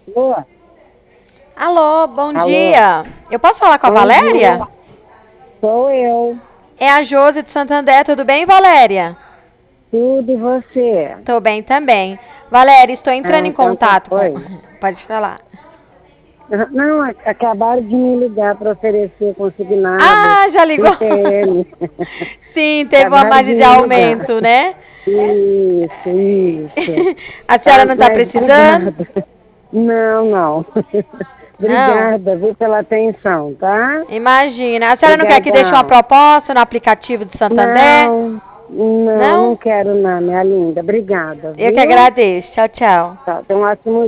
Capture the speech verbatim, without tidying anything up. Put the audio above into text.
Alô? Alô, bom Alô? dia. Eu posso falar com a Bom Valéria? dia. Sou eu. É a Josi de Santander, tudo bem, Valéria? Tudo e você? Tô bem também. Valéria, estou Ah, entrando em então tá. contato com... Oi. Pode falar. Não, ac- acabaram de me ligar para oferecer consignado Ah, já ligou? I P L. Sim, teve uma Acabaram de margem de me ligar. aumento, né? Isso, isso. A senhora Tá, não tá mas precisando? obrigada. Não, não. Não? Obrigada, viu, pela atenção, tá? Imagina. A senhora não quer que deixe uma Obrigadão. proposta no aplicativo de Santander? Não, não, não Não? quero não, minha linda. Obrigada, Eu que viu? agradeço. Tchau, tchau. Tá, tenha um ótimo